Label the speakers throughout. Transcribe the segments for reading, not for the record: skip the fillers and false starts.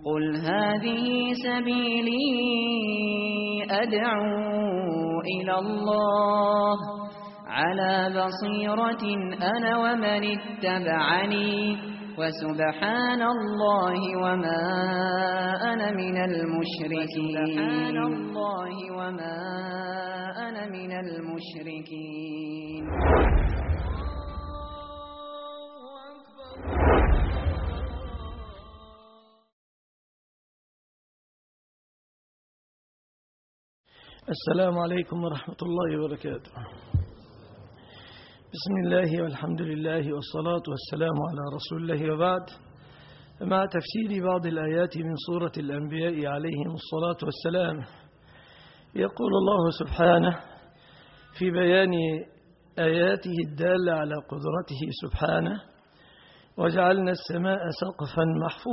Speaker 1: قل هذه سبيلي أدعو إلى الله على بصيرة أنا ومن اتبعني وسبحان الله وما أنا من المشركين.
Speaker 2: السلام عليكم ورحمة الله وبركاته. بسم الله والحمد لله والصلاة والسلام على رسول الله وبعد. مع تفسير بعض الآيات من سورة الأنبياء عليهم الصلاة والسلام، يقول الله سبحانه في بيان آياته الدالة على قدرته سبحانه: وجعلنا السماء سقفا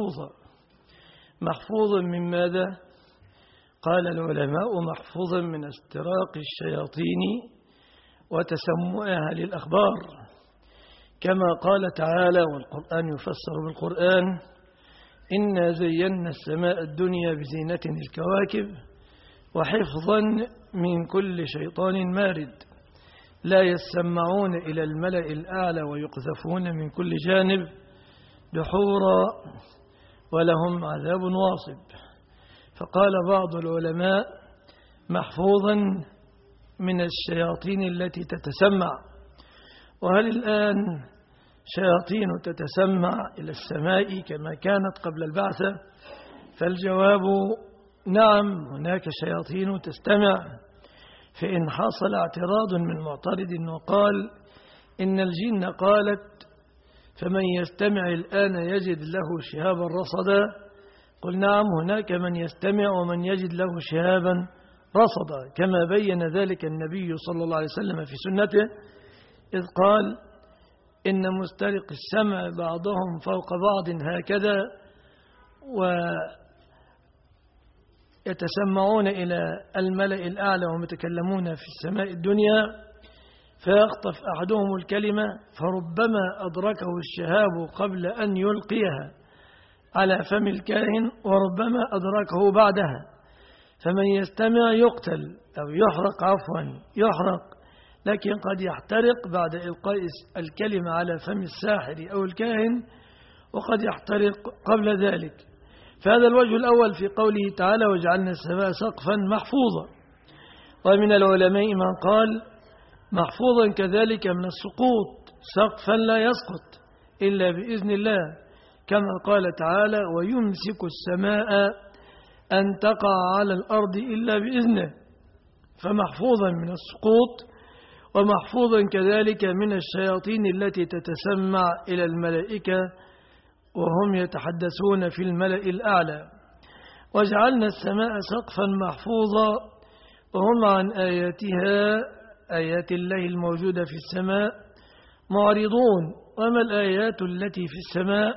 Speaker 2: محفوظا من ماذا؟ قال العلماء: محفوظا من استراق الشياطين وتسمعها للأخبار، كما قال تعالى والقرآن يفسر بالقرآن: إنا زينا السماء الدنيا بزينة الكواكب وحفظا من كل شيطان مارد لا يسمعون إلى الملأ الأعلى ويقذفون من كل جانب دحورا ولهم عذاب واصب. فقال بعض العلماء: محفوظا من الشياطين التي تتسمع. وهل الآن شياطين تتسمع إلى السماء كما كانت قبل البعثة؟ فالجواب نعم، هناك شياطين تستمع. فإن حصل اعتراض من معترض وقال إن الجن قالت فمن يستمع الآن يجد له شهابا رصدا، قل نعم، هناك من يستمع ومن يجد له شهابا رصدا، كما بين ذلك النبي صلى الله عليه وسلم في سنته إذ قال: إن مسترق السمع بعضهم فوق بعض هكذا، ويتسمعون إلى الملأ الأعلى وهم يتكلمون في السماء الدنيا، فيخطف أحدهم الكلمة فربما أدركه الشهاب قبل أن يلقيها على فم الكاهن وربما أدركه بعدها، فمن يستمع يقتل أو يحرق، لكن قد يحترق بعد إلقاء الكلمة على فم الساحر أو الكاهن، وقد يحترق قبل ذلك. فهذا الوجه الأول في قوله تعالى: وجعلنا السماء سقفا محفوظا. ومن العلماء من قال محفوظا كذلك من السقوط، سقفا لا يسقط إلا بإذن الله، كما قال تعالى: ويمسك السماء أن تقع على الأرض إلا بإذنه. فمحفوظا من السقوط، ومحفوظا كذلك من الشياطين التي تتسمع إلى الملائكة وهم يتحدثون في الملأ الأعلى. وجعلنا السماء سقفا محفوظا، وهم عن آياتها، آيات الله الموجودة في السماء، معرضون. وما الآيات التي في السماء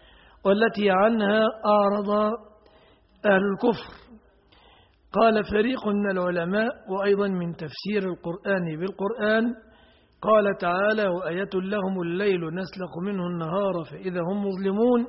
Speaker 2: والتي عنها أعرض أهل الكفر؟ قال فريق من العلماء وأيضا من تفسير القرآن بالقرآن، قال تعالى: وآية لهم الليل نسلخ منه النهار فإذا هم مظلمون،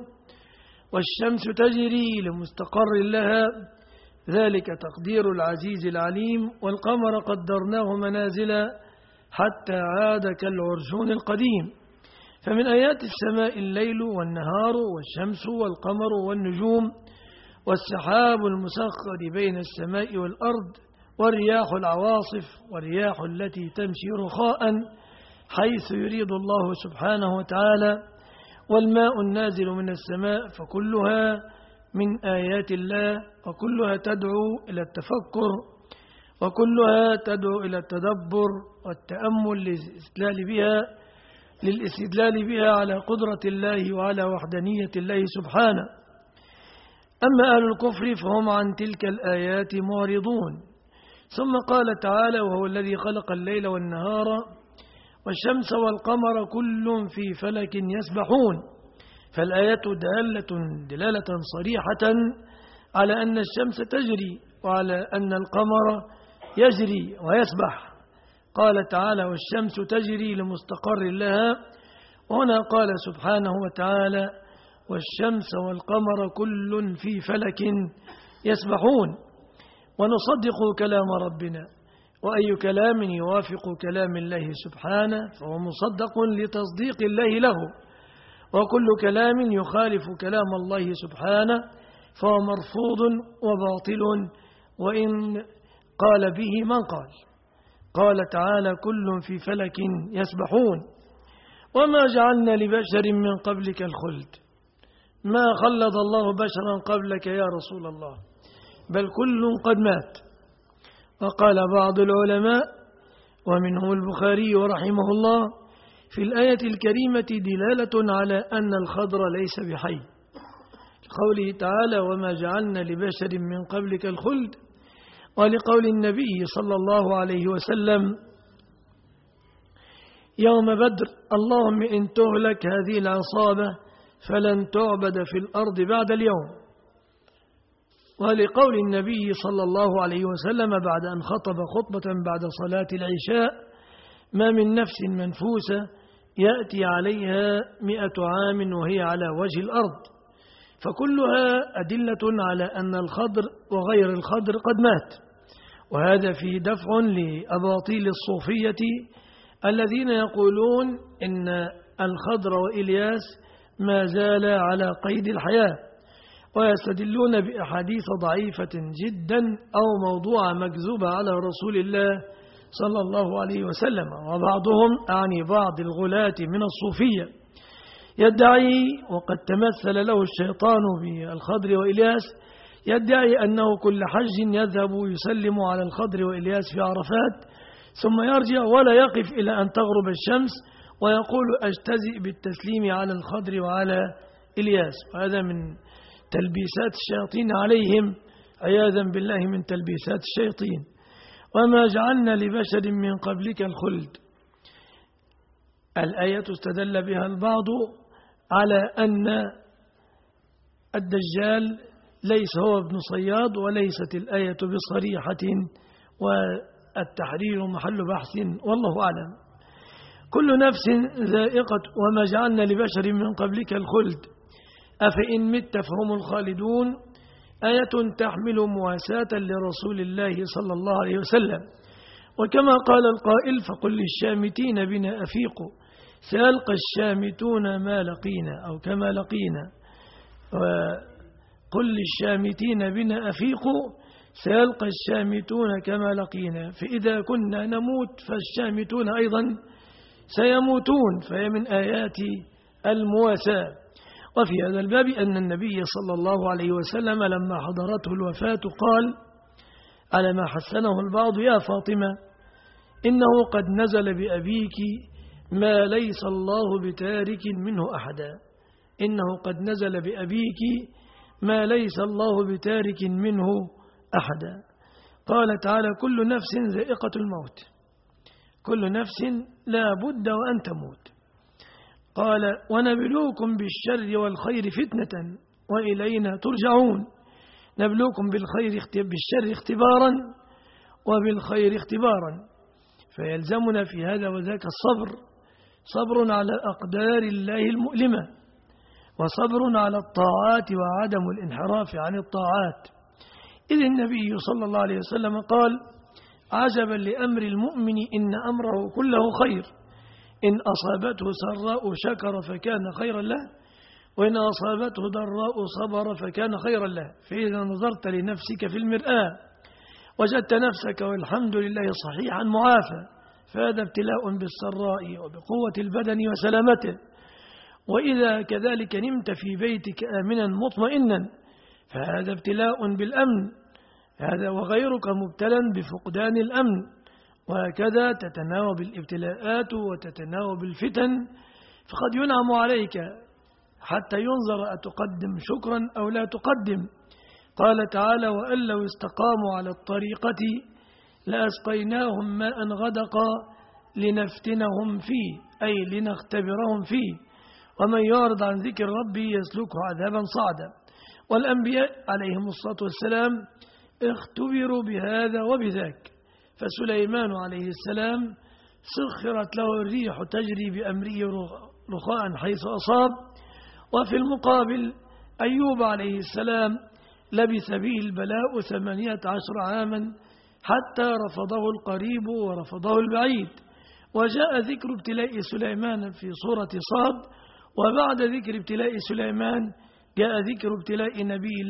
Speaker 2: والشمس تجري لمستقر لها ذلك تقدير العزيز العليم، والقمر قدرناه منازل حتى عاد كالعرجون القديم. فمن آيات السماء الليل والنهار والشمس والقمر والنجوم والسحاب المسخر بين السماء والأرض والرياح العواصف والرياح التي تمشي رخاء حيث يريد الله سبحانه وتعالى، والماء النازل من السماء، فكلها من آيات الله، وكلها تدعو إلى التفكر، وكلها تدعو إلى التدبر والتأمل للاستدلال بها على قدرة الله وعلى وحدانية الله سبحانه. أما أهل الكفر فهم عن تلك الآيات معرضون. ثم قال تعالى: وهو الذي خلق الليل والنهار والشمس والقمر كل في فلك يسبحون. فالآيات دلالة صريحة على أن الشمس تجري وعلى أن القمر يجري ويسبح. قال تعالى: والشمس تجري لمستقر لها. وهنا قال سبحانه وتعالى: والشمس والقمر كل في فلك يسبحون. ونصدق كلام ربنا، وأي كلام يوافق كلام الله سبحانه فهو مصدق لتصديق الله له، وكل كلام يخالف كلام الله سبحانه فهو مرفوض وباطل وإن قال به من قال. قال تعالى كل في فلك يسبحون. وما جعلنا لبشر من قبلك الخلد، ما خلد الله بشرا قبلك يا رسول الله، بل كل قد مات. وقال بعض العلماء ومنهم البخاري رحمه الله في الآية الكريمة دلالة على أن الخضر ليس بحي، لقوله تعالى وما جعلنا لبشر من قبلك الخلد، ولقول النبي صلى الله عليه وسلم يوم بدر اللهم إن تهلك هذه العصابة فلن تعبد في الأرض بعد اليوم. ولقول النبي صلى الله عليه وسلم بعد أن خطب خطبة بعد صلاة العشاء ما من نفس منفوسة يأتي عليها 100 عام وهي على وجه الأرض، فكلها أدلة على أن الخضر وغير الخضر قد مات. وهذا فيه دفع لأباطيل الصوفية الذين يقولون إن الخضر وإلياس ما زال على قيد الحياة، ويستدلون بأحاديث ضعيفة جدا أو موضوع مكذوبة على رسول الله صلى الله عليه وسلم. وبعضهم أعني بعض الغلاة من الصوفية يدعي، وقد تمثل له الشيطان بالخضر وإلياس، يدعي أنه كل حج يذهب يسلم على الخضر وإلياس في عرفات ثم يرجع ولا يقف إلى أن تغرب الشمس ويقول أجتزئ بالتسليم على الخضر وعلى إلياس. وهذا من تلبيسات الشياطين عليهم عياذا بالله من تلبيسات الشياطين. وما جعلنا لبشر من قبلك الخلد، الآية استدل بها البعض على أن الدجال ليس هو ابن صياد، وليست الآية بصريحة والتحرير محل بحث والله أعلم. كل نفس ذائقة وما جعلنا لبشر من قبلك الخلد أفإن مت فهم الخالدون، آية تحمل مواساة لرسول الله صلى الله عليه وسلم. وكما قال القائل فقل للشامتين بنا أفيقوا سيلقى الشامتون ما لقينا، أو كما لقينا، وقل للشامتين بنا أفيقوا سيلقى الشامتون كما لقينا، فإذا كنا نموت فالشامتون أيضا سيموتون، فهي من آيات المواساة. وفي هذا الباب أن النبي صلى الله عليه وسلم لما حضرته الوفاة قال على ما حسنه البعض يا فاطمة إنه قد نزل بأبيك ما ليس الله بتارك منه أحدا، إنه قد نزل بأبيك ما ليس الله بتارك منه أحدا. قال تعالى كل نفس ذائقة الموت، كل نفس لا بد وأن تموت. قال ونبلوكم بالشر والخير فتنة وإلينا ترجعون، نبلوكم بالشر اختبارا وبالخير اختبارا، فيلزمنا في هذا وذاك الصبر، صبر على أقدار الله المؤلمة، وصبر على الطاعات وعدم الانحراف عن الطاعات. إذ النبي صلى الله عليه وسلم قال عجبا لأمر المؤمن إن أمره كله خير، إن أصابته سراء شكر فكان خيرا له، وإن أصابته ضراء صبر فكان خيرا له. فإذا نظرت لنفسك في المرآة وجدت نفسك والحمد لله صحيحا معافى فهذا ابتلاء بالسراء وبقوة البدن وسلامته. وإذا كذلك نمت في بيتك آمنا مطمئنا فهذا ابتلاء بالأمن، هذا وغيرك مبتلا بفقدان الأمن. وهكذا تتناوب الابتلاءات وتتناوب الفتن، فقد ينعم عليك حتى ينظر أتقدم شكرا أو لا تقدم. قال تعالى وأن لو استقاموا على الطريقة لأسقيناهم ماء غدقا لنفتنهم فيه، أي لنختبرهم فيه، ومن يعرض عن ذكر ربه يسلكه عذابا صعدا. والأنبياء عليهم الصلاة والسلام اختبروا بهذا وبذاك، فسليمان عليه السلام سخرت له الريح تجري بأمره رخاء حيث أصاب، وفي المقابل أيوب عليه السلام لبث به البلاء 18 عاما حتى رفضه القريب ورفضه البعيد. وجاء ذكر ابتلاء سليمان في سورة صاد، وبعد ذكر ابتلاء سليمان جاء ذكر ابتلاء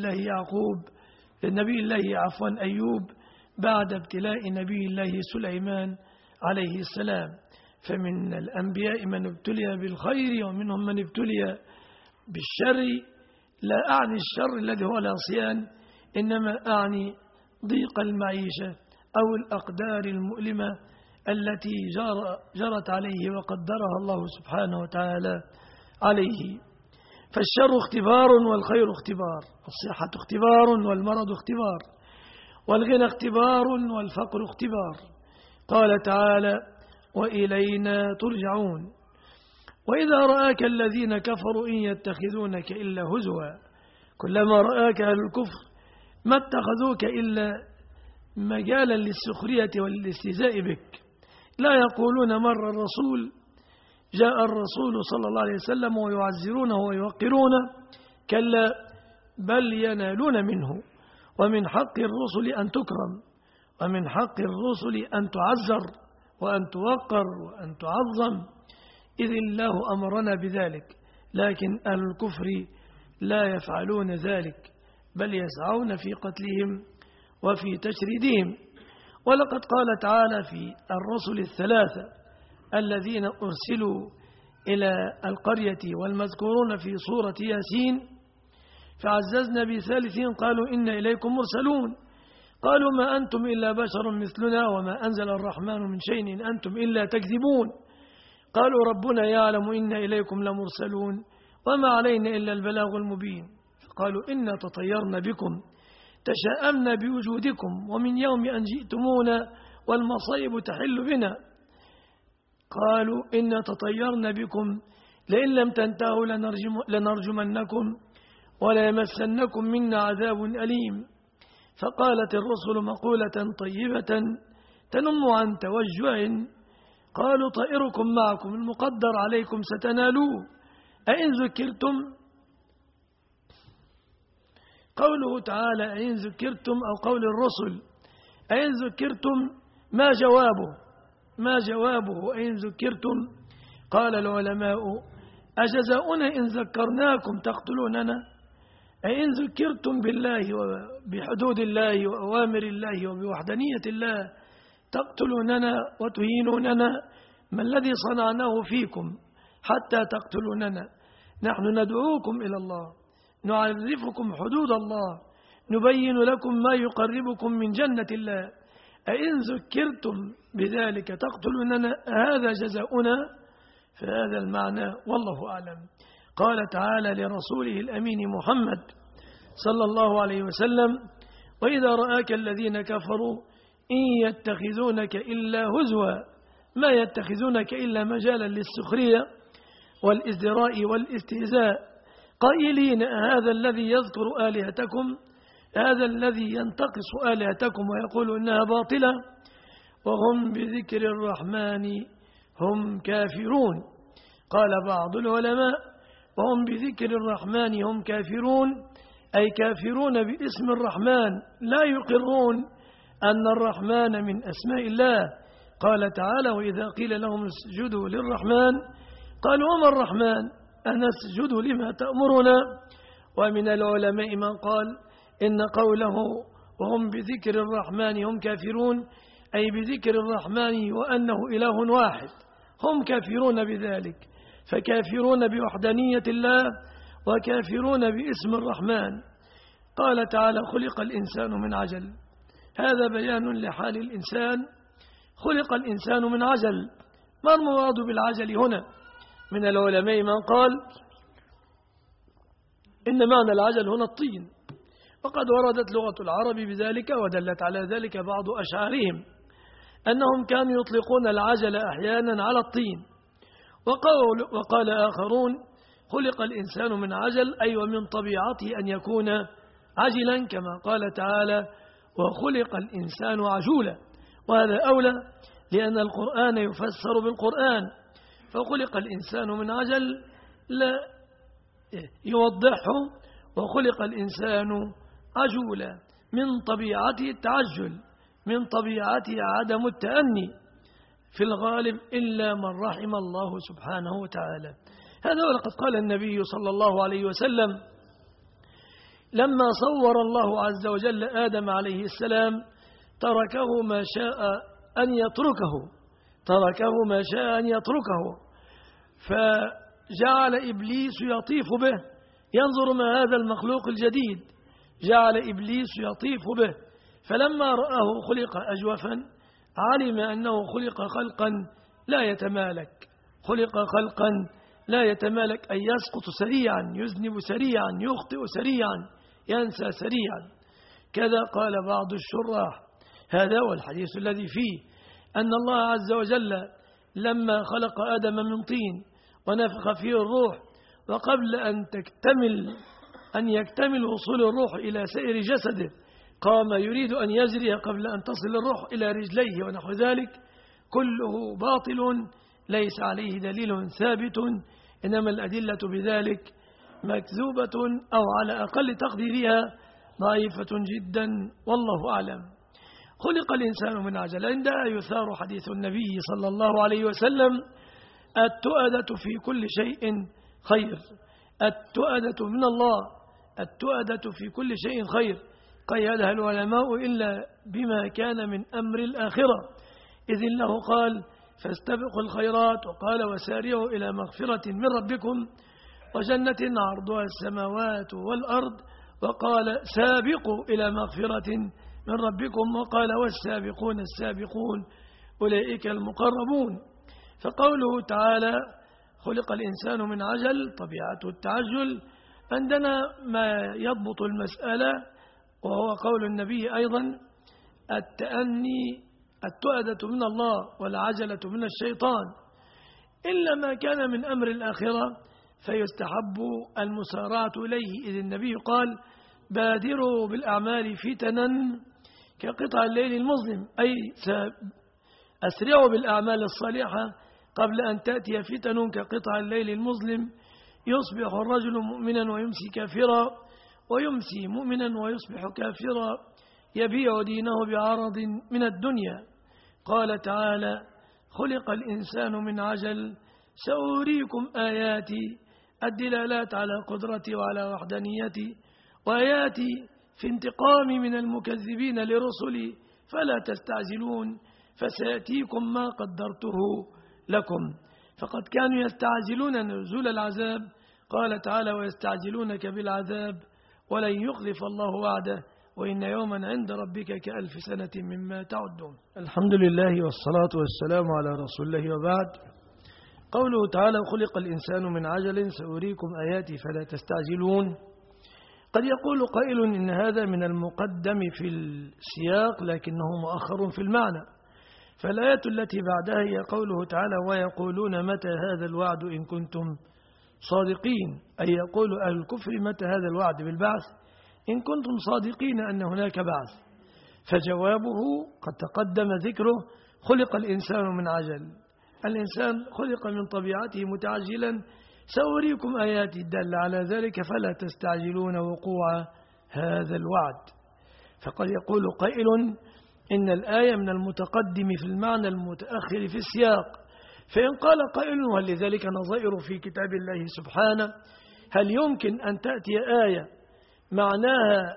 Speaker 2: نبي الله أيوب بعد ابتلاء نبي الله سليمان عليه السلام. فمن الأنبياء من ابتلي بالخير ومنهم من ابتلي بالشر. لا أعني الشر الذي هو العصيان، إنما أعني ضيق المعيشة أو الأقدار المؤلمة التي جرت عليه وقدرها الله سبحانه وتعالى عليه. فالشر اختبار والخير اختبار، الصحة اختبار والمرض اختبار، والغنى اختبار والفقر اختبار. قال تعالى: وإلينا ترجعون. وإذا رآك الذين كفروا إن يتخذونك إلا هزوا. كلما رآك أهل الكفر ما اتخذوك إلا مجالا للسخرية والاستهزاء بك. لا يقولون مر الرسول، جاء الرسول صلى الله عليه وسلم ويعزرونه ويوقرونه، كلا بل ينالون منه. ومن حق الرسل أن تكرم، ومن حق الرسل أن تعزر وأن توقر وأن تعظم، إذ الله أمرنا بذلك. لكن أهل الكفر لا يفعلون ذلك، بل يسعون في قتلهم وفي تشريدهم. ولقد قال تعالى في الرسل 3 الذين أرسلوا إلى القرية والمذكورون في سورة ياسين: فعززنا بثالث قالوا إن إليكم مرسلون، قالوا ما أنتم إلا بشر مثلنا وما أنزل الرحمن من شيء إن أنتم إلا تكذبون، قالوا ربنا يعلم إن إليكم لمرسلون وما علينا إلا البلاغ المبين، فقالوا إنا تطيرنا بكم تشاءمنا بوجودكم ومن يوم أن جئتمونا والمصائب تحل بنا، قالوا إنا تطيرنا بكم لئن لم تنتهوا لنرجمنكم ولا يمسنكم منا عذاب أليم. فقالت الرسل مقولة طيبة تنم عن توجع، قالوا طائركم معكم المقدر عليكم ستنالوه أئن ذكرتم. قوله تعالى أئن ذكرتم أو قول الرسل أئن ذكرتم ما جوابه أئن ذكرتم؟ قال العلماء أجزاؤنا إن ذكرناكم تقتلوننا؟ أئن ذكرتم بالله وبحدود الله وأوامر الله وبوحدانية الله تقتلوننا وتهينوننا؟ ما الذي صنعناه فيكم حتى تقتلوننا؟ نحن ندعوكم إلى الله، نعرفكم حدود الله، نبين لكم ما يقربكم من جنة الله، أئن ذكرتم بذلك تقتلوننا؟ هذا جزاؤنا؟ فهذا المعنى والله أعلم. قال تعالى لرسوله الأمين محمد صلى الله عليه وسلم: وإذا رآك الذين كفروا إن يتخذونك إلا هزوا، ما يتخذونك إلا مجالا للسخرية والازدراء والاستهزاء، قائلين هذا الذي يذكر آلهتكم، هذا الذي ينتقص آلهتكم ويقول إنها باطلة، وهم بذكر الرحمن هم كافرون. قال بعض العلماء: وهم بذكر الرحمن هم كافرون، أي كافرون باسم الرحمن، لا يقرون أن الرحمن من أسماء الله. قال تعالى: وإذا قيل لهم اسجدوا للرحمن قالوا وما الرحمن أنسجد لما تأمرنا. ومن العلماء من قال إن قوله وهم بذكر الرحمن هم كافرون أي بذكر الرحمن وأنه إله واحد، هم كافرون بذلك، فكافرون بوحدانية الله وكافرون باسم الرحمن. قال تعالى: خلق الإنسان من عجل، هذا بيان لحال الإنسان، خلق الإنسان من عجل. ما المراد بالعجل هنا؟ من العلماء من قال إن معنى العجل هنا الطين، وقد وردت لغة العرب بذلك ودلت على ذلك بعض أشعارهم أنهم كانوا يطلقون العجل أحيانا على الطين. وقال آخرون خلق الإنسان من عجل أي ومن طبيعته أن يكون عجلا، كما قال تعالى: وخلق الإنسان عجولا. وهذا أولى لأن القرآن يفسر بالقرآن، فخلق الإنسان من عجل لا يوضحه. وخلق الإنسان عجولا، من طبيعته التعجل، من طبيعته عدم التأني في الغالب إلا من رحم الله سبحانه وتعالى. هذا ولقد قال النبي صلى الله عليه وسلم لما صور الله عز وجل آدم عليه السلام تركه ما شاء أن يتركه، فجعل إبليس يطيف به ينظر ما هذا المخلوق الجديد، جعل إبليس يطيف به، فلما رآه خلق أجوفا علم أنه خلق خلقا لا يتمالك أن يسقط سريعا، يذنب سريعا، يخطئ سريعا، ينسى سريعا. كذا قال بعض الشراح. هذا هو الحديث الذي فيه أن الله عز وجل لما خلق آدم من طين ونفخ فيه الروح، وقبل أن يكتمل وصول الروح إلى سائر جسده قام يريد أن يجري قبل أن تصل الروح إلى رجليه ونحو ذلك، كله باطل ليس عليه دليل ثابت، إنما الأدلة بذلك مكذوبة أو على أقل تقديرها ضعيفة جدا، والله أعلم. خلق الإنسان من عجل. عندها يثار حديث النبي صلى الله عليه وسلم التؤدة في كل شيء خير، التؤدة من الله، التؤدة في كل شيء خير. قيدها العلماء إلا بما كان من أمر الآخرة، إذ الله قال فاستبقوا الخيرات، وقال وسارعوا إلى مغفرة من ربكم وجنة عرضها السماوات والأرض، وقال سابقوا إلى مغفرة من ربكم، وقال والسابقون السابقون أولئك المقربون. فقوله تعالى خلق الإنسان من عجل طبيعته التعجل، عندنا ما يضبط المسألة، وهو قول النبي أيضا التأني التؤدة من الله والعجلة من الشيطان، إلا ما كان من أمر الآخرة فيستحب المسارعة إليه، إذ النبي قال بادروا بالأعمال فتنا كقطع الليل المظلم، أي أسرعوا بالأعمال الصالحة قبل أن تأتي فتن كقطع الليل المظلم، يصبح الرجل مؤمنا ويمسي كافرا، ويمسي مؤمنا ويصبح كافرا، يبيع دينه بعرض من الدنيا. قال تعالى خلق الإنسان من عجل سأريكم آياتي، الدلالات على قدرتي وعلى وحدانيتي، وآياتي في انتقامي من المكذبين لرسلي، فلا تستعجلون فسيأتيكم ما قدرته لكم. فقد كانوا يستعجلون نزول العذاب، قال تعالى ويستعجلونك بالعذاب ولن يخلف الله وعده وإن يوما عند ربك كألف سنة مما تعدون. الحمد لله والصلاة والسلام على رسول الله، وبعد. قوله تعالى خلق الإنسان من عجل سأريكم آياتي فلا تستعجلون. قد يقول قائل إن هذا من المقدم في السياق لكنه مؤخر في المعنى، فالآية التي بعدها هي قوله تعالى ويقولون متى هذا الوعد إن كنتم صادقين، أي يقول أهل الكفر متى هذا الوعد بالبعث إن كنتم صادقين أن هناك بعث. فجوابه قد تقدم ذكره، خلق الإنسان من عجل، الإنسان خلق من طبيعته متعجلا، سأريكم آياتي الدالة على ذلك فلا تستعجلون وقوع هذا الوعد. فقد يقول قائل إن الآية من المتقدم في المعنى المتأخر في السياق، فإن قال قائل وهل لذلك نظائر في كتاب الله سبحانه، هل يمكن أن تأتي آية معناها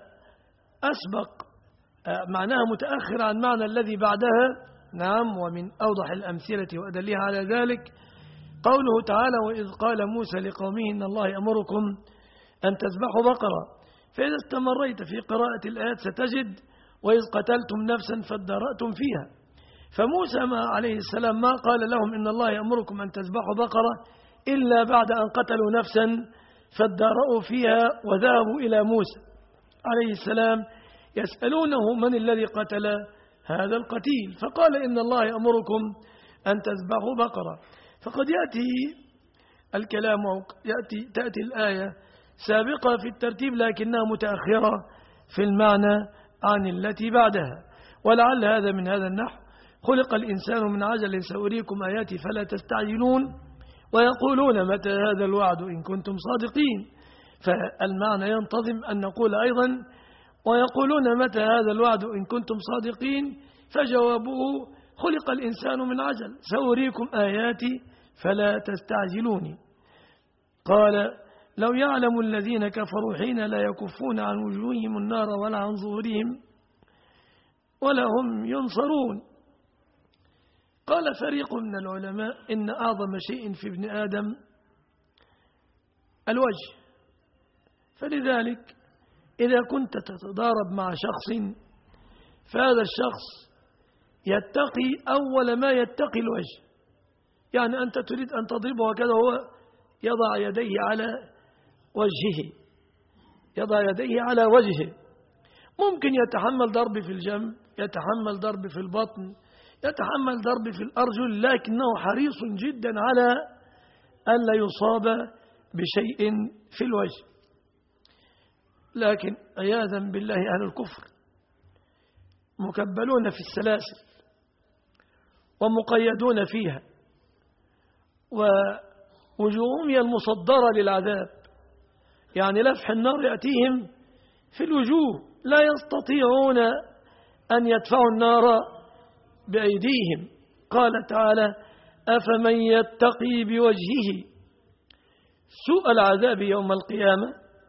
Speaker 2: معناها متأخر عن معنى الذي بعدها؟ نعم، ومن أوضح الأمثلة وأدلها على ذلك قوله تعالى وإذ قال موسى لقومه إن الله يأمركم أن تذبحوا بقرة، فإذا استمريت في قراءة الآيات ستجد وإذ قتلتم نفسا فادارأتم فيها. فموسى عليه السلام ما قال لهم إن الله يأمركم أن تذبحوا بقرة إلا بعد أن قتلوا نفسا فادارأوا فيها وذهبوا إلى موسى عليه السلام يسألونه من الذي قتل هذا القتيل، فقال إن الله يأمركم أن تذبحوا بقرة. فقد يأتي الكلام تأتي الآية سابقة في الترتيب لكنها متأخرة في المعنى عن التي بعدها، ولعل هذا من هذا النحو خلق الإنسان من عجل سأريكم آياتي فلا تستعجلون ويقولون متى هذا الوعد إن كنتم صادقين. فالمعنى ينتظم أن نقول أيضا ويقولون متى هذا الوعد إن كنتم صادقين، فجوابه خلق الإنسان من عجل سأريكم آياتي فلا تستعجلوني. قال لو يعلم الذين كفروا حين لا يكفون عن وجوههم النار ولا عن ظهورهم ولا هم ينصرون. قال فريق من العلماء إن أعظم شيء في ابن آدم الوجه، فلذلك إذا كنت تتضارب مع شخص فهذا الشخص يتقي أول ما يتقي الوجه، يعني أنت تريد أن تضربه وكذا هو يضع يديه على وجهه، يضع يديه على وجهه. ممكن يتحمل ضرب في الجنب، يتحمل ضرب في البطن، يتحمل ضرب في الأرجل، لكنه حريص جدا على ألا يصاب بشيء في الوجه. لكن عياذا بالله أهل الكفر مكبلون في السلاسل ومقيدون فيها، ووجوههم هي المصدرة للعذاب، يعني لفح النار يأتيهم في الوجوه، لا يستطيعون أن يدفعوا النار بأيديهم. قال تعالى أفمن يتقي بوجهه سوء العذاب يوم القيامة،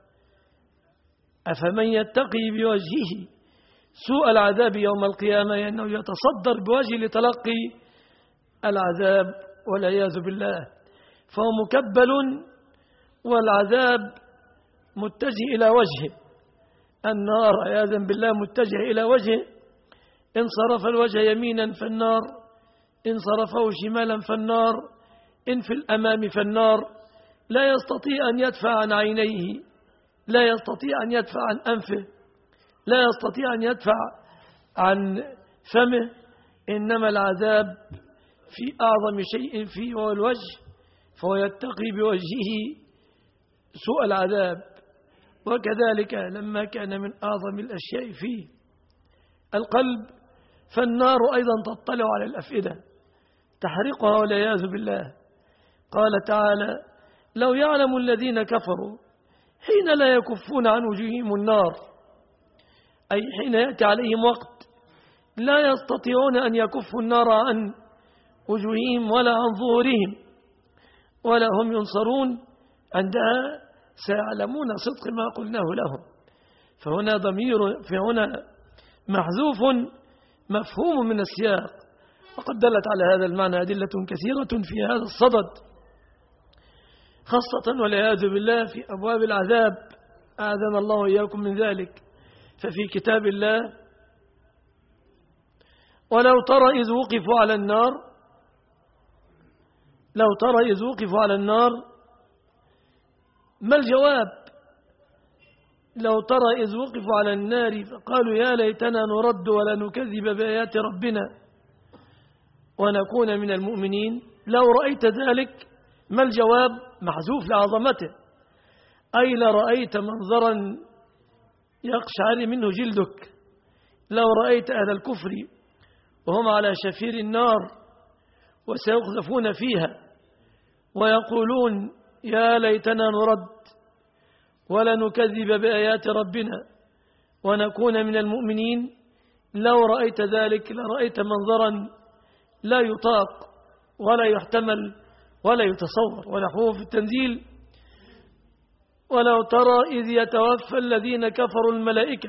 Speaker 2: أفمن يتقي بوجهه سوء العذاب يوم القيامة، لأنه يتصدر بوجهه لتلقي العذاب والعياذ بالله، فهو مكبل والعذاب متجه إلى وجهه، النار عياذا بالله متجه إلى وجهه، إن صرف الوجه يمينا فالنار، إن صرفه شمالا فالنار، إن في الأمام فالنار، لا يستطيع أن يدفع عن عينيه، لا يستطيع أن يدفع عن أنفه، لا يستطيع أن يدفع عن فمه، إنما العذاب في أعظم شيء فيه وهو الوجه، فهو يتقي بوجهه سوء العذاب. وكذلك لما كان من أعظم الأشياء فيه القلب، فالنار أيضا تطلع على الأفئدة تحرقها والعياذ بالله. قال تعالى لو يعلم الذين كفروا حين لا يكفون عن وجوههم النار، أي حين يأتي عليهم وقت لا يستطيعون أن يكفوا النار عن وجوههم ولا عن ظهورهم ولا هم ينصرون، عندها سيعلمون صدق ما قلناه لهم. فهنا ضمير، فهنا محذوف مفهوم من السياق، وقد دلت على هذا المعنى أدلة كثيرة في هذا الصدد، خاصة والعياذ بالله في أبواب العذاب، أعاذنا الله وإياكم من ذلك. ففي كتاب الله ولو ترى إذ وقفوا على النار، لو ترى إذ وقفوا على النار، ما الجواب؟ لو ترى إذ وقفوا على النار فقالوا يا ليتنا نرد ولا نكذب بآيات ربنا ونكون من المؤمنين. لو رأيت ذلك، ما الجواب؟ محذوف لعظمته، أي لرأيت منظرا يقشعر منه جلدك، لو رأيت أهل الكفر وهم على شفير النار وسيقذفون فيها ويقولون يا ليتنا نرد ولا نكذب بآيات ربنا ونكون من المؤمنين، لو رأيت ذلك لرأيت منظرا لا يطاق ولا يحتمل ولا يتصور. ونحوه في التنزيل ولو ترى إذ يتوفى الذين كفروا الملائكة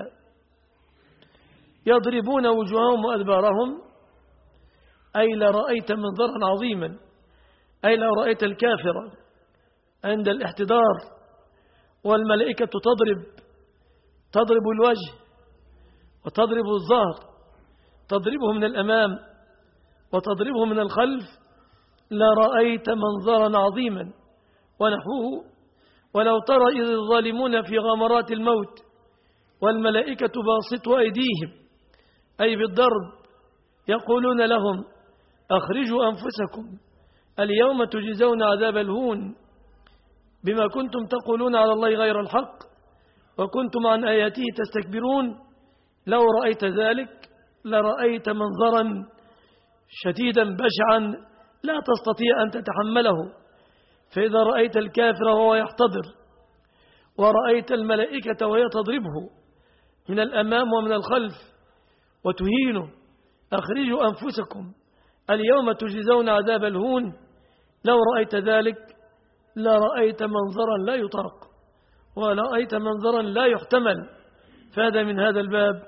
Speaker 2: يضربون وجوههم وأدبارهم، أي لرأيت منظرا عظيما، أي لو رأيت الكافر عند الاحتضار والملائكة تضرب الوجه وتضرب الظهر، تضربه من الأمام وتضربه من الخلف، لرأيت منظرا عظيما. ونحوه ولو ترى إذ الظالمون في غمرات الموت والملائكة باسطوا أيديهم، أي بالضرب، يقولون لهم أخرجوا أنفسكم اليوم تجزون عذاب الهون بما كنتم تقولون على الله غير الحق وكنتم عن آياته تستكبرون. لو رأيت ذلك لرأيت منظرا شديدا بشعا لا تستطيع أن تتحمله. فإذا رأيت الكافر وهو يحتضر ورأيت الملائكة وهي تضربه من الأمام ومن الخلف وتهينه: أخرجوا أنفسكم اليوم تجزون عذاب الهون. لو رأيت ذلك لرأيت منظرا لا يطاق، ورأيت منظرا لا يحتمل. فهذا من هذا الباب: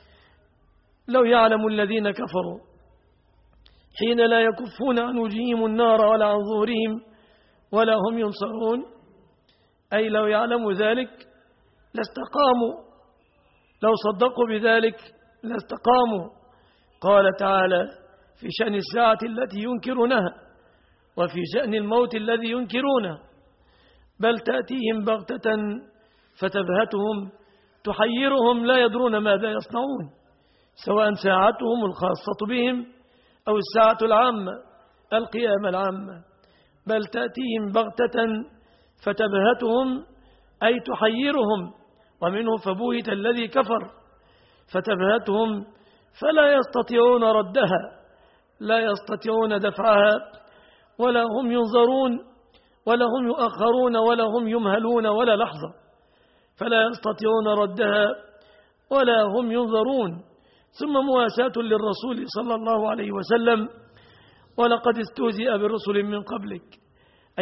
Speaker 2: لو يعلم الذين كفروا حين لا يكفون عن وجوههم النار ولا عن ظهورهم ولا هم ينصرون، أي لو يعلموا ذلك لاستقاموا، لو صدقوا بذلك لاستقاموا. قال تعالى في شأن الساعة التي ينكرونها وفي شأن الموت الذي ينكرونه: بل تأتيهم بغتة فتبهتهم تحيرهم لا يدرون ماذا يصنعون، سواء ساعتهم الخاصة بهم أو الساعة العامة القيامة العامة. بل تأتيهم بغتة فتبهتهم أي تحيرهم، ومنه فبوهت الذي كفر، فتبهتهم فلا يستطيعون ردها، لا يستطيعون دفعها، ولا هم ينظرون ولا هم يؤخرون ولا هم يمهلون ولا لحظة، فلا يستطيعون ردها ولا هم ينظرون. ثم مواساة للرسول صلى الله عليه وسلم: ولقد استهزئ برسل من قبلك، أي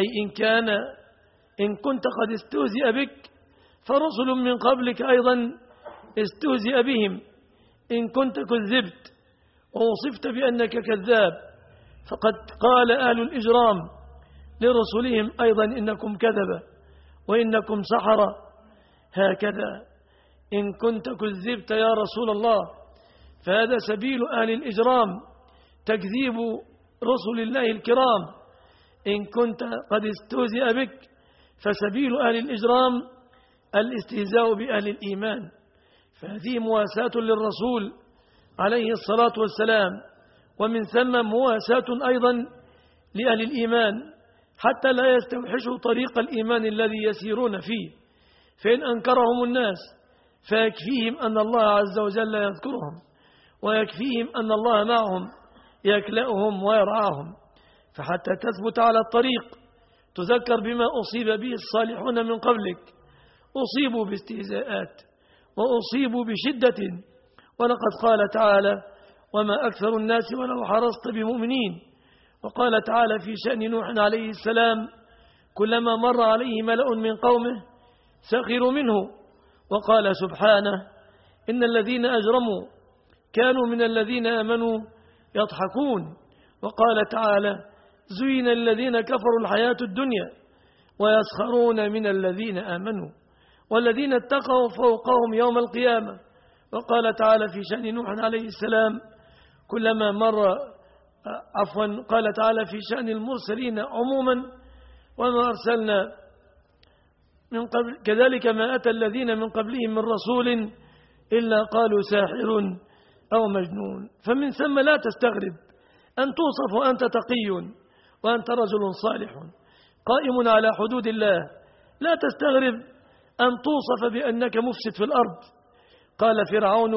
Speaker 2: إن كنت قد استهزئ بك فرسل من قبلك أيضا استهزئ بهم. إن كنت كذبت ووصفت بأنك كذاب فقد قال أهل الإجرام لرسلهم أيضا: إنكم كذبة وإنكم سحرة. هكذا إن كنت كذبت يا رسول الله، فهذا سبيل أهل الإجرام، تكذيب رسل الله الكرام. إن كنت قد استهزئ بك فسبيل أهل الإجرام الاستهزاء بأهل الإيمان. فهذه مواساة للرسول عليه الصلاة والسلام، ومن ثم مواساة أيضا لأهل الإيمان حتى لا يستوحشوا طريق الإيمان الذي يسيرون فيه. فإن أنكرهم الناس فيكفيهم أن الله عز وجل يذكرهم، ويكفيهم أن الله معهم يكلأهم ويرعاهم. فحتى تثبت على الطريق تذكر بما أصيب به الصالحون من قبلك: أصيبوا باستهزاءات وأصيبوا بشدة. ولقد قال تعالى: وما أكثر الناس ولو حرصت بمؤمنين. وقال تعالى في شأن نوح عليه السلام: كلما مر عليه ملأ من قومه سخروا منه. وقال سبحانه: إن الذين أجرموا كانوا من الذين آمنوا يضحكون. وقال تعالى: زين الذين كفروا الحياة الدنيا ويسخرون من الذين آمنوا والذين اتقوا فوقهم يوم القيامة. وقال تعالى في شأن نوح عليه السلام: كلما مر قال تعالى في شأن المرسلين عموما: وما أرسلنا من قبل كذلك ما أتى الذين من قبلهم من رسول إلا قالوا ساحر أو مجنون. فمن ثم لا تستغرب أن توصف وأنت تقي وأنت رجل صالح قائم على حدود الله، لا تستغرب أن توصف بأنك مفسد في الأرض. قال فرعون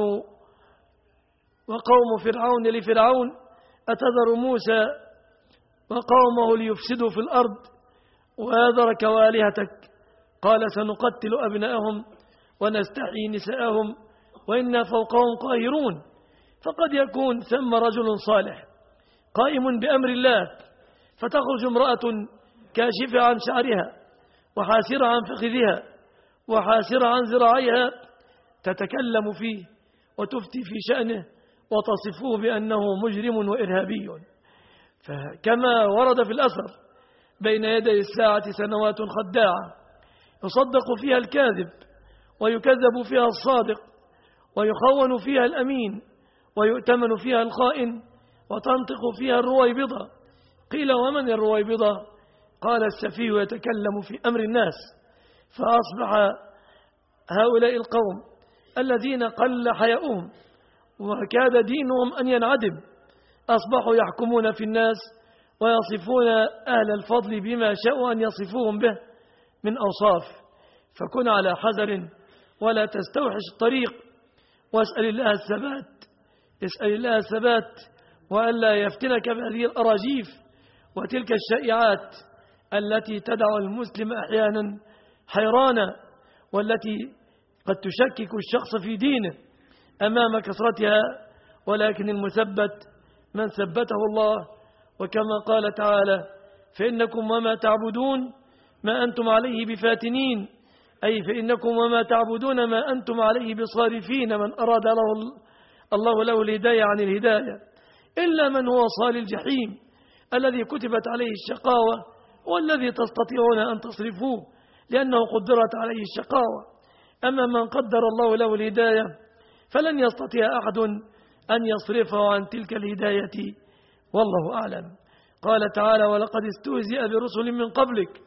Speaker 2: وقوم فرعون لفرعون: أتذر موسى وقومه ليفسدوا في الأرض وآذرك وآلهتك؟ قال: سنقتل أبناءهم ونستحيي نساءهم وإنا فوقهم قاهرون. فقد يكون ثم رجل صالح قائم بأمر الله، فتخرج امرأة كاشفة عن شعرها وحاسرة عن فخذها وحاسرة عن ذراعيها تتكلم فيه وتفتي في شأنه وتصفه بأنه مجرم وإرهابي. فكما ورد في الأثر: بين يدي الساعة سنوات خداعة يصدق فيها الكاذب ويكذب فيها الصادق ويخون فيها الأمين ويؤتمن فيها الخائن وتنطق فيها الرويبضة. قيل: ومن الرويبضة؟ قال: السفيه يتكلم في أمر الناس. فأصبح هؤلاء القوم الذين قل حياؤهم وكاد دينهم أن ينعدم أصبحوا يحكمون في الناس ويصفون أهل الفضل بما شاءوا أن يصفوهم به من أوصاف. فكن على حذر ولا تستوحش الطريق، واسأل الله الثبات، اسأل الله الثبات وألا يفتنك بهذه الأراجيف وتلك الشائعات التي تدع المسلم أحيانا حيرانا والتي قد تشكك الشخص في دينه أمام كثرتها، ولكن المثبت من ثبته الله. وكما قال تعالى: فإنكم وما تعبدون ما أنتم عليه بفاتنين، أي فإنكم وما تعبدون ما أنتم عليه بصارفين من أراد الله له الهداية عن الهداية، إلا من هو صال الجحيم الذي كتبت عليه الشقاوة والذي تستطيعون أن تصرفوه لأنه قدرت عليه الشقاوة. أما من قدر الله له الهداية فلن يستطيع أحد أن يصرفه عن تلك الهداية، والله أعلم. قال تعالى: ولقد استهزئ برسل من قبلك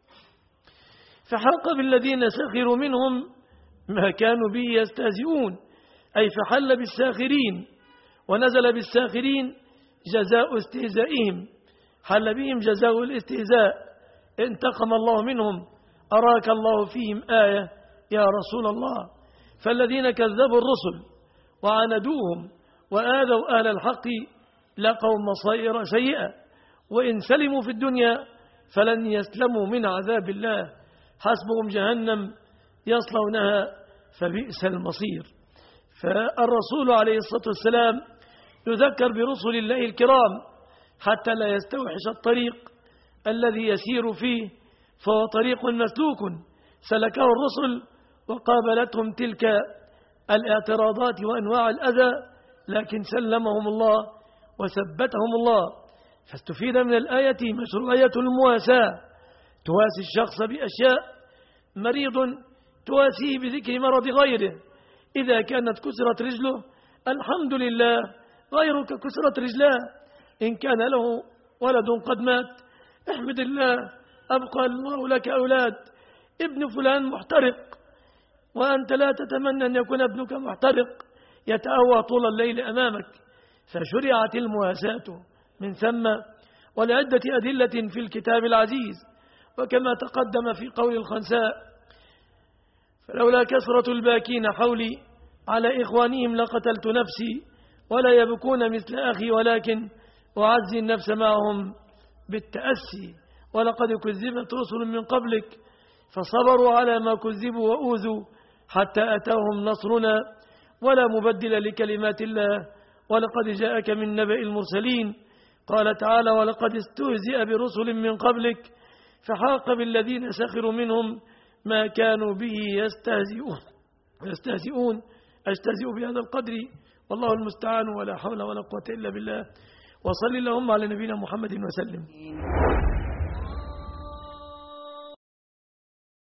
Speaker 2: فحاق بالذين سخروا منهم ما كانوا به يستهزئون، أي فحل بالساخرين ونزل بالساخرين جزاء استهزائهم، حل بهم جزاء الاستهزاء. انتقم الله منهم، أراك الله فيهم آية يا رسول الله. فالذين كذبوا الرسل وعاندوهم وآذوا أهل الحق لقوا مصائر سيئة، وإن سلموا في الدنيا فلن يسلموا من عذاب الله، حسبهم جهنم يصلونها فبئس المصير. فالرسول عليه الصلاة والسلام يذكر برسل الله الكرام حتى لا يستوحش الطريق الذي يسير فيه، فهو طريق مسلوك سلكه الرسل وقابلتهم تلك الاعتراضات وأنواع الأذى، لكن سلمهم الله وثبتهم الله. فاستفيد من الآية مشروعية المواساة، تواسي الشخص بأشياء. مريض تواسيه بذكر مرض غيره، إذا كانت كسرت رجله الحمد لله غيرك كسرت رجلاه، إن كان له ولد قد مات احمد الله أبقى الله لك أولاد، ابن فلان محترق وأنت لا تتمنى أن يكون ابنك محترق يتأوى طول الليل أمامك. فشرعت المواساة من ثم ولعدة أدلة في الكتاب العزيز، وكما تقدم في قول الخنساء: فلولا كثرة الباكين حولي على إخوانهم لقتلت نفسي ولا يبكون مثل أخي ولكن أعزي النفس معهم بالتأسي. ولقد كذبت رسل من قبلك فصبروا على ما كذبوا وأوذوا حتى أتاهم نصرنا ولا مبدل لكلمات الله ولقد جاءك من نبأ المرسلين. قال تعالى: ولقد استهزئ برسل من قبلك فحاق بالذين سخروا منهم ما كانوا به يستهزئون. أستهزئ بهذا القدر والله المستعان، ولا حول ولا قوة إلا بالله. وصل اللهم على نبينا محمد وسلم.